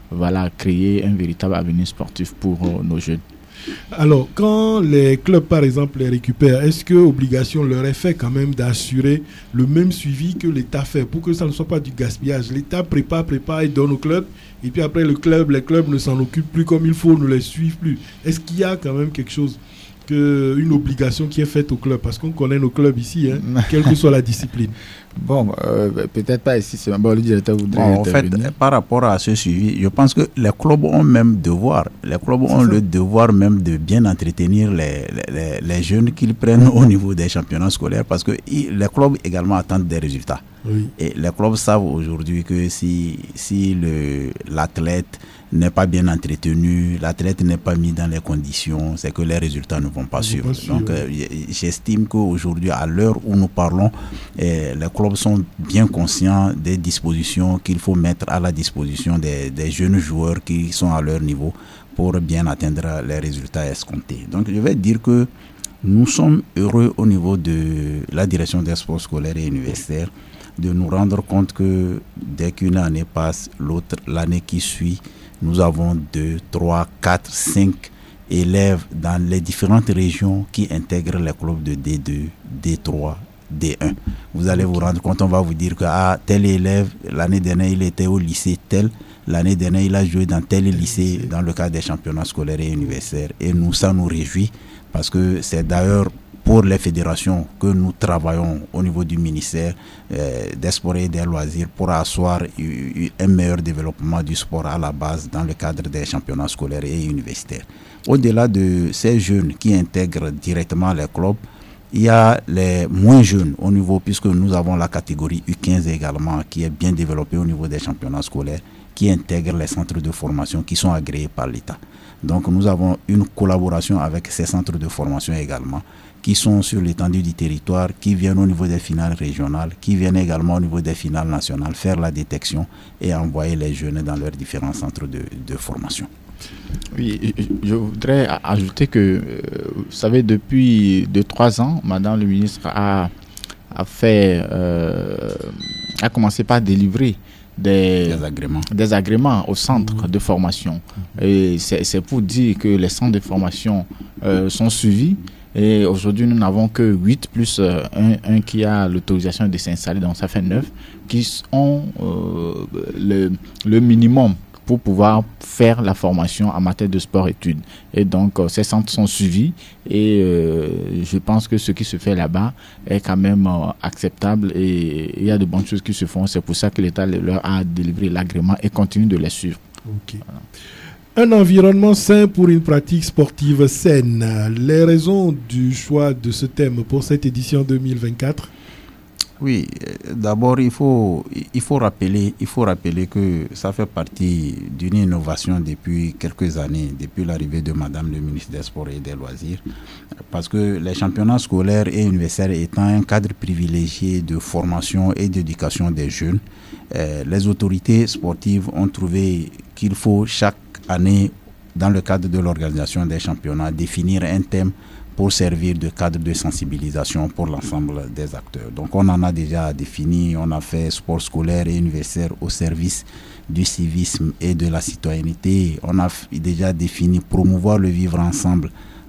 créer un véritable avenir sportif pour nos jeunes. Alors, quand les clubs, par exemple, les récupèrent, est-ce que obligation leur est faite quand même d'assurer le même suivi que l'État fait pour que ça ne soit pas du gaspillage? L'État prépare et donne au club, et puis après les clubs ne s'en occupent plus comme il faut, ne les suivent plus. Est-ce qu'il y a quand même quelque chose, une obligation qui est faite au club? Parce qu'on connaît nos clubs ici, quelle que soit la discipline. Bon, peut-être pas ici, le directeur voudrait intervenir. En fait, par rapport à ce suivi, je pense que les clubs ont même le devoir même de bien entretenir les jeunes qu'ils prennent au niveau des championnats scolaires, parce que les clubs également attendent des résultats. Oui. Et les clubs savent aujourd'hui que si l'athlète n'est pas bien entretenu, l'athlète n'est pas mis dans les conditions, c'est que les résultats ne vont pas suivre. Donc j'estime qu'aujourd'hui, à l'heure où nous parlons, les clubs sont bien conscients des dispositions qu'il faut mettre à la disposition des jeunes joueurs qui sont à leur niveau pour bien atteindre les résultats escomptés. Donc je vais dire que nous sommes heureux au niveau de la direction des sports scolaires et universitaires de nous rendre compte que dès qu'une année passe, l'année qui suit, nous avons 2, 3, 4, 5 élèves dans les différentes régions qui intègrent les clubs de D2, D3, D1. Vous allez vous rendre compte, on va vous dire que tel élève, l'année dernière, il était au lycée tel, l'année dernière, il a joué dans tel lycée dans le cadre des championnats scolaires et universitaires. Et ça nous réjouit, parce que c'est d'ailleurs pour les fédérations que nous travaillons au niveau du ministère des sports et des loisirs pour asseoir un meilleur développement du sport à la base dans le cadre des championnats scolaires et universitaires. Au-delà de ces jeunes qui intègrent directement les clubs, il y a les moins jeunes au niveau, puisque nous avons la catégorie U15 également qui est bien développée au niveau des championnats scolaires, qui intègrent les centres de formation qui sont agréés par l'État. Donc nous avons une collaboration avec ces centres de formation également, qui sont sur l'étendue du territoire, qui viennent au niveau des finales régionales, qui viennent également au niveau des finales nationales faire la détection et envoyer les jeunes dans leurs différents centres de formation. Oui, je voudrais ajouter que, vous savez, depuis 2-3 ans, Madame le ministre a commencé par délivrer des agréments au centre de formation. Et c'est pour dire que les centres de formation sont suivis. Et aujourd'hui, nous n'avons que 8 plus un qui a l'autorisation de s'installer, donc ça fait 9, qui ont le minimum pour pouvoir faire la formation en matière de sport-études. Et donc, ces centres sont suivis et je pense que ce qui se fait là-bas est quand même acceptable et il y a de bonnes choses qui se font. C'est pour ça que l'État leur a délivré l'agrément et continue de les suivre. Okay. Voilà. Un environnement sain pour une pratique sportive saine. Les raisons du choix de ce thème pour cette édition 2024? Oui, d'abord il faut rappeler que ça fait partie d'une innovation depuis quelques années, depuis l'arrivée de Madame le ministre des Sports et des Loisirs, parce que les championnats scolaires et universitaires étant un cadre privilégié de formation et d'éducation des jeunes, les autorités sportives ont trouvé qu'il faut chaque année, dans le cadre de l'organisation des championnats, définir un thème pour servir de cadre de sensibilisation pour l'ensemble des acteurs. Donc on en a déjà défini, on a fait sport scolaire et universitaire au service du civisme et de la citoyenneté. On a déjà défini promouvoir le vivre ensemble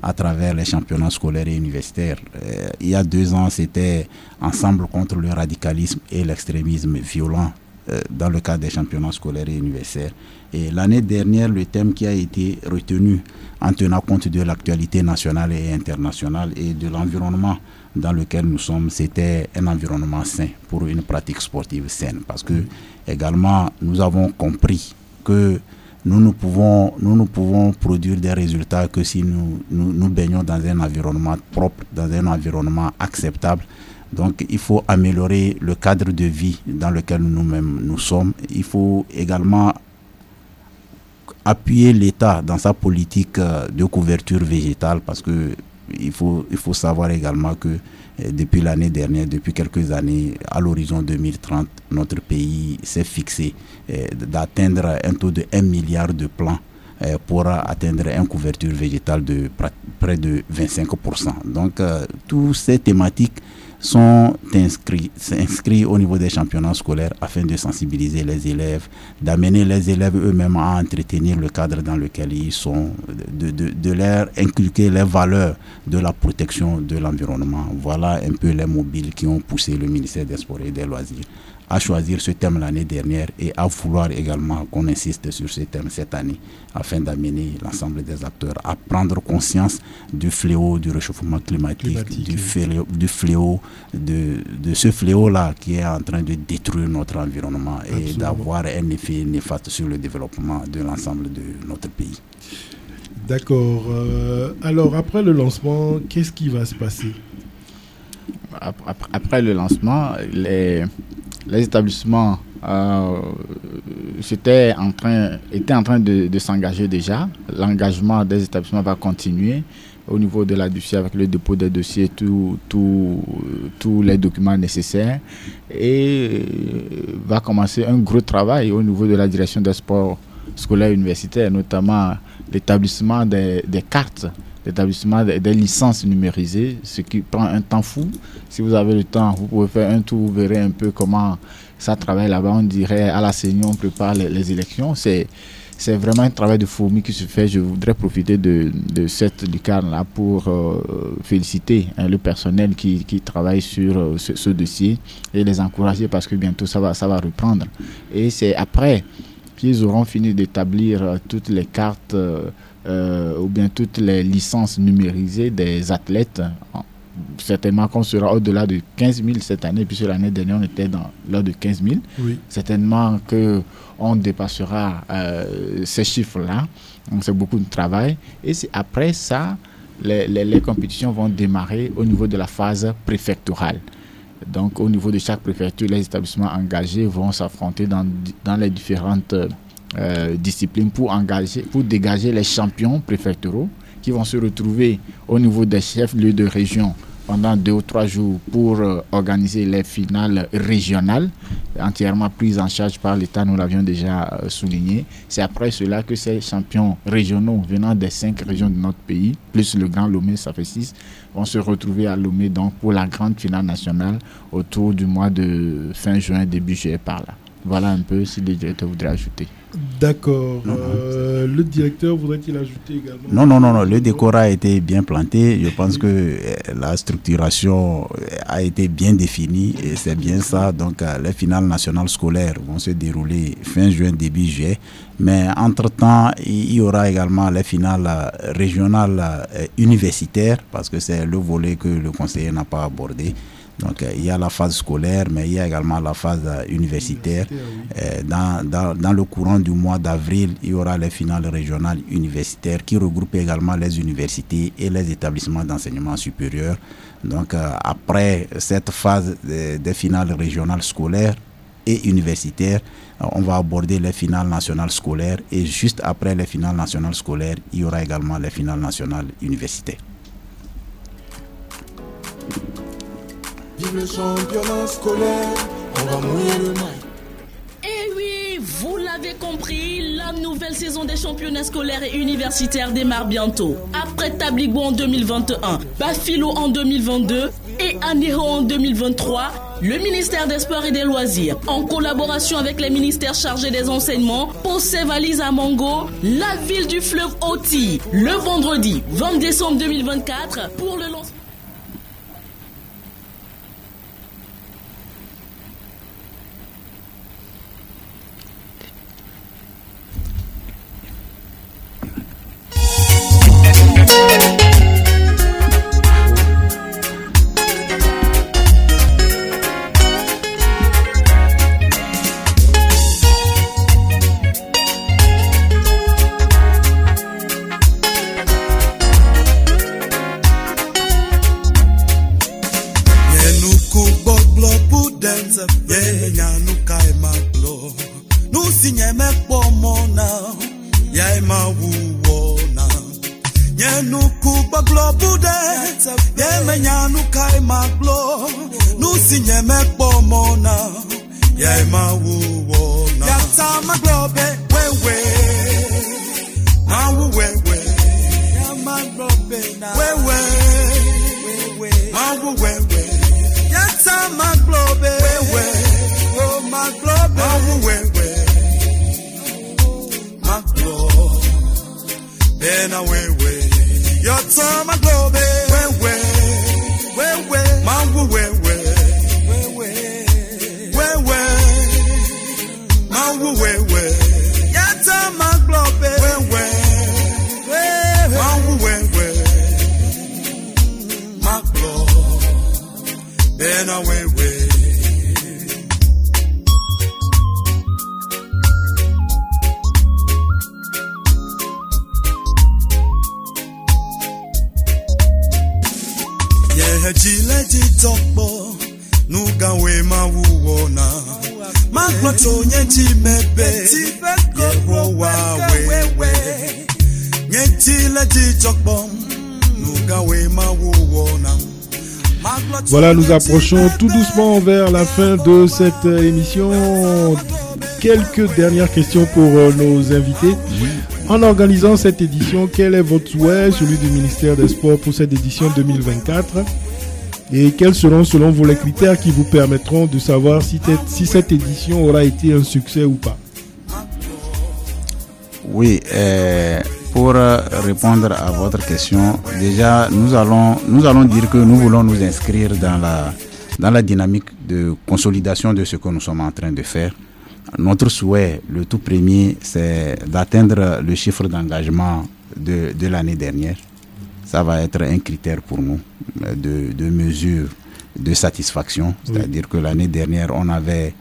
à travers les championnats scolaires et universitaires. Il y a 2 ans, c'était Ensemble contre le radicalisme et l'extrémisme violent dans le cadre des championnats scolaires et universitaires. Et l'année dernière, le thème qui a été retenu en tenant compte de l'actualité nationale et internationale et de l'environnement dans lequel nous sommes, c'était un environnement sain pour une pratique sportive saine. Parce que également, nous avons compris que nous ne pouvons produire des résultats que si nous baignons dans un environnement propre, dans un environnement acceptable. Donc il faut améliorer le cadre de vie dans lequel nous-mêmes nous sommes. Il faut également appuyer l'État dans sa politique de couverture végétale, parce que il faut savoir également que depuis l'année dernière, depuis quelques années, à l'horizon 2030, notre pays s'est fixé d'atteindre un taux de 1 milliard de plants pour atteindre une couverture végétale de près de 25%. Donc toutes ces thématiques sont inscrits au niveau des championnats scolaires afin de sensibiliser les élèves, d'amener les élèves eux-mêmes à entretenir le cadre dans lequel ils sont, de leur inculquer les valeurs de la protection de l'environnement. Voilà un peu les mobiles qui ont poussé le ministère des Sports et des Loisirs à choisir ce thème l'année dernière et à vouloir également qu'on insiste sur ce thème cette année afin d'amener l'ensemble des acteurs à prendre conscience du fléau du réchauffement climatique. Du fléau, de ce fléau-là qui est en train de détruire notre environnement et absolument d'avoir un effet néfaste sur le développement de l'ensemble de notre pays. D'accord. Alors, après le lancement, qu'est-ce qui va se passer ? Après le lancement, les établissements étaient en train de s'engager déjà. L'engagement des établissements va continuer au niveau de la DUCI avec le dépôt des dossiers, tous les documents nécessaires, et va commencer un gros travail au niveau de la direction des sports scolaires et universitaires, notamment l'établissement des cartes, l'établissement des licences numérisées, ce qui prend un temps fou. Si vous avez le temps, vous pouvez faire un tour, vous verrez un peu comment ça travaille là-bas. On dirait à la CENI, on prépare les élections. C'est vraiment un travail de fourmi qui se fait. Je voudrais profiter de cette lucarne-là pour féliciter le personnel qui travaille sur ce dossier et les encourager parce que bientôt ça va reprendre. Et c'est après qu'ils auront fini d'établir toutes les cartes ou bien toutes les licences numérisées des athlètes. Certainement qu'on sera au-delà de 15 000 cette année, puisque l'année dernière on était dans l'ordre de 15 000. Oui. Certainement qu'on dépassera ces chiffres-là. Donc c'est beaucoup de travail. Et c'est après ça, les compétitions vont démarrer au niveau de la phase préfectorale. Donc au niveau de chaque préfecture, les établissements engagés vont s'affronter dans les différentes disciplines pour dégager les champions préfectoraux qui vont se retrouver au niveau des chefs-lieux de région pendant 2 ou 3 jours pour organiser les finales régionales, entièrement prises en charge par l'État, nous l'avions déjà souligné. C'est après cela que ces champions régionaux venant des 5 régions de notre pays, plus le Grand Lomé, ça fait 6, vont se retrouver à Lomé donc pour la grande finale nationale autour du mois de fin juin, début juillet par là. Voilà un peu si le directeur voudrait ajouter. D'accord. Le directeur voudrait-il ajouter également? Non. Le décor a été bien planté. Je pense que la structuration a été bien définie et c'est bien ça. Donc, les finales nationales scolaires vont se dérouler fin juin, début juillet. Mais entre-temps, il y aura également les finales régionales universitaires parce que c'est le volet que le conseiller n'a pas abordé. Donc, il y a la phase scolaire, mais il y a également la phase universitaire. Dans le courant du mois d'avril, il y aura les finales régionales universitaires qui regroupent également les universités et les établissements d'enseignement supérieur. Donc, après cette phase des finales régionales scolaires et universitaires, on va aborder les finales nationales scolaires et juste après les finales nationales scolaires, il y aura également les finales nationales universitaires. Vive le championnat scolaire, on va mouiller le maillot. Eh oui, vous l'avez compris, la nouvelle saison des championnats scolaires et universitaires démarre bientôt. Après Tabligo en 2021, Bafilo en 2022 et Anéro en 2023, Le ministère des Sports et des Loisirs, en collaboration avec les ministères chargés des enseignements, pose ses valises à Mango, la ville du fleuve Oti, le vendredi 20 décembre 2024 pour le lancement. Voilà, nous approchons tout doucement vers la fin de cette émission. Quelques dernières questions pour nos invités. En organisant cette édition, quel est votre souhait, celui du ministère des Sports, pour cette édition 2024 ? Et quels seront selon vous les critères qui vous permettront de savoir si cette édition aura été un succès ou pas ? Oui, pour répondre à votre question, déjà nous allons dire que nous voulons nous inscrire dans la dynamique de consolidation de ce que nous sommes en train de faire. Notre souhait, le tout premier, c'est d'atteindre le chiffre d'engagement de l'année dernière. Ça va être un critère pour nous de mesure de satisfaction. C'est-à-dire que l'année dernière, on avait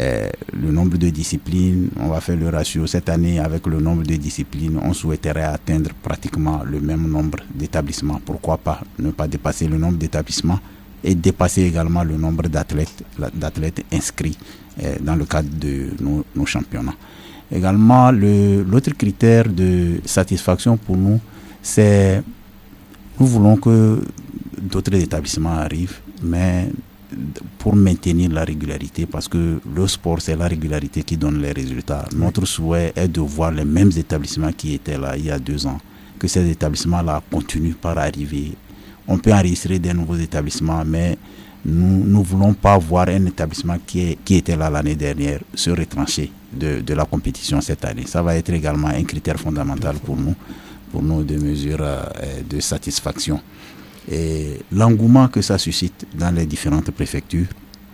le nombre de disciplines, on va faire le ratio. Cette année, avec le nombre de disciplines, on souhaiterait atteindre pratiquement le même nombre d'établissements. Pourquoi pas ne pas dépasser le nombre d'établissements et dépasser également le nombre d'athlètes inscrits dans le cadre de nos championnats. Également, l'autre critère de satisfaction pour nous, c'est nous voulons que d'autres établissements arrivent, mais pour maintenir la régularité, parce que le sport, c'est la régularité qui donne les résultats. Notre souhait est de voir les mêmes établissements qui étaient là il y a 2 ans, que ces établissements-là continuent par arriver. On peut enregistrer des nouveaux établissements, mais nous ne voulons pas voir un établissement qui était là l'année dernière se retrancher de la compétition cette année. Ça va être également un critère fondamental pour nous de mesure de satisfaction. Et l'engouement que ça suscite dans les différentes préfectures,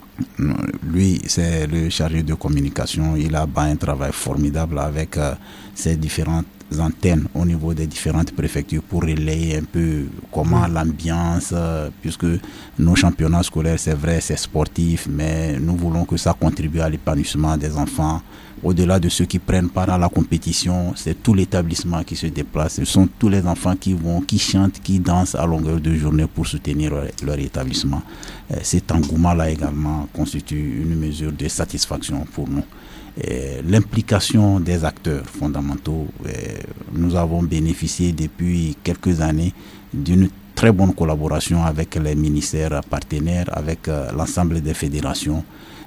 lui, c'est le chargé de communication. Il a un travail formidable avec ses différentes antennes au niveau des différentes préfectures pour relayer un peu comment l'ambiance, puisque nos championnats scolaires, c'est vrai, c'est sportif, mais nous voulons que ça contribue à l'épanouissement des enfants. Au-delà de ceux qui prennent part à la compétition, c'est tout l'établissement qui se déplace. Ce sont tous les enfants qui chantent, qui dansent à longueur de journée pour soutenir leur établissement. Cet engouement-là également constitue une mesure de satisfaction pour nous. L'implication des acteurs fondamentaux, nous avons bénéficié depuis quelques années d'une très bonne collaboration avec les ministères partenaires, avec l'ensemble des fédérations.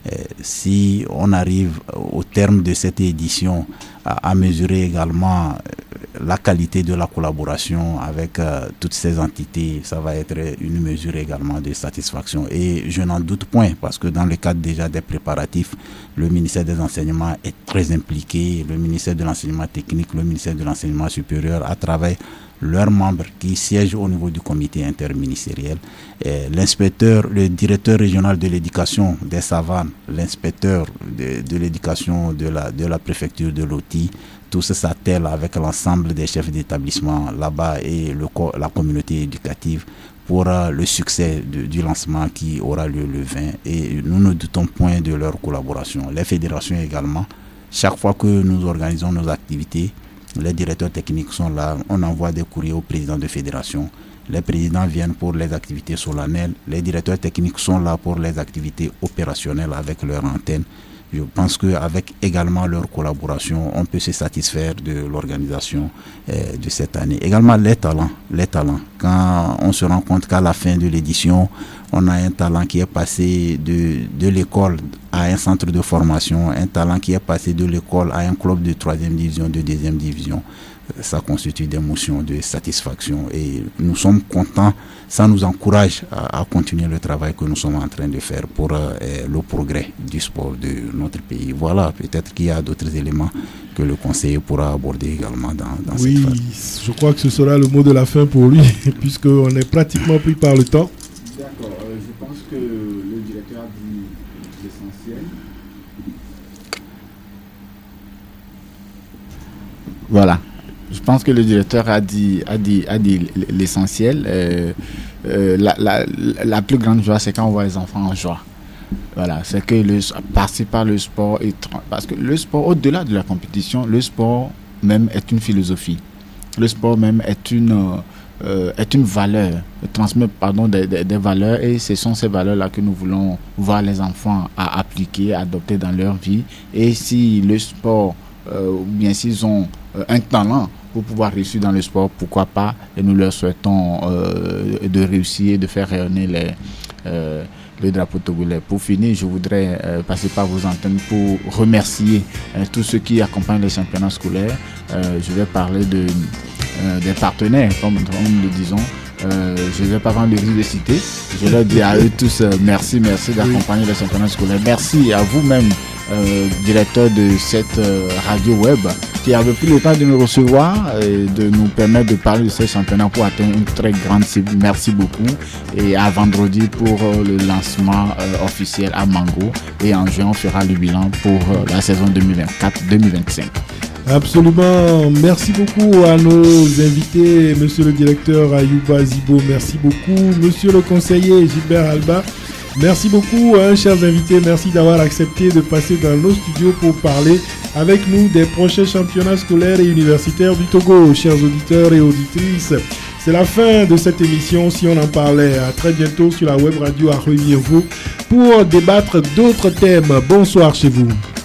Si on arrive au terme de cette édition à mesurer également la qualité de la collaboration avec toutes ces entités, ça va être une mesure également de satisfaction. Et je n'en doute point, parce que dans le cadre déjà des préparatifs, le ministère des Enseignements est très impliqué, le ministère de l'Enseignement technique, le ministère de l'Enseignement supérieur, à travers leurs membres qui siègent au niveau du comité interministériel, l'inspecteur, le directeur régional de l'éducation des Savanes, l'inspecteur de l'éducation de la préfecture de Loti, tout ça s'attelle avec l'ensemble des chefs d'établissement là-bas et la communauté éducative pour le succès du lancement qui aura lieu le 20, et nous ne doutons point de leur collaboration. Les fédérations également, chaque fois que nous organisons nos activités, les directeurs techniques sont là, on envoie des courriers aux présidents de fédération, les présidents viennent pour les activités solennelles, les directeurs techniques sont là pour les activités opérationnelles avec leur antenne. Je pense qu'avec également leur collaboration, on peut se satisfaire de l'organisation de cette année. Également les talents. Quand on se rend compte qu'à la fin de l'édition, on a un talent qui est passé de l'école à un centre de formation, un talent qui est passé de l'école à un club de 3e division, de 2e division, ça constitue des émotions de satisfaction et nous sommes contents, ça nous encourage à continuer le travail que nous sommes en train de faire pour le progrès du sport de notre pays. Voilà, peut-être qu'il y a d'autres éléments que le conseiller pourra aborder également dans cette phase. Oui, je crois que ce sera le mot de la fin pour lui, puisqu'on est pratiquement pris par le temps. D'accord, je pense que le directeur a dit l'essentiel. Voilà. Je pense que le directeur a dit l'essentiel. La plus grande joie, c'est quand on voit les enfants en joie. Voilà, c'est que participer par le sport, parce que le sport, au-delà de la compétition, le sport même est une philosophie. Le sport même est une valeur, transmet des valeurs, et ce sont ces valeurs-là que nous voulons voir les enfants à appliquer, à adopter dans leur vie. Et si le sport, ou bien s'ils ont un talent pour pouvoir réussir dans le sport, pourquoi pas, et nous leur souhaitons de réussir, de faire rayonner le drapeau togolais. Pour finir, je voudrais passer par vos antennes pour remercier tous ceux qui accompagnent les championnats scolaires. Je vais parler des partenaires, comme nous le disons. Je ne vais pas prendre le risque de citer. Je leur dis à eux tous merci d'accompagner les championnats scolaires. Merci à vous-même, directeur de cette radio web, qui avait pris le temps de nous recevoir et de nous permettre de parler de ces championnats pour atteindre une très grande cible. Merci beaucoup, et à vendredi pour le lancement officiel à Mango, et en juin on fera le bilan pour la saison 2024-2025. Absolument, merci beaucoup à nos invités, monsieur le directeur Ayouba Zibo, merci beaucoup, monsieur le conseiller Gilbert Alba, merci beaucoup, chers invités, merci d'avoir accepté de passer dans nos studios pour parler avec nous des prochains championnats scolaires et universitaires du Togo. Chers auditeurs et auditrices, c'est la fin de cette émission Si on en parlait. À très bientôt sur la web radio à Remirevaux pour débattre d'autres thèmes. Bonsoir chez vous.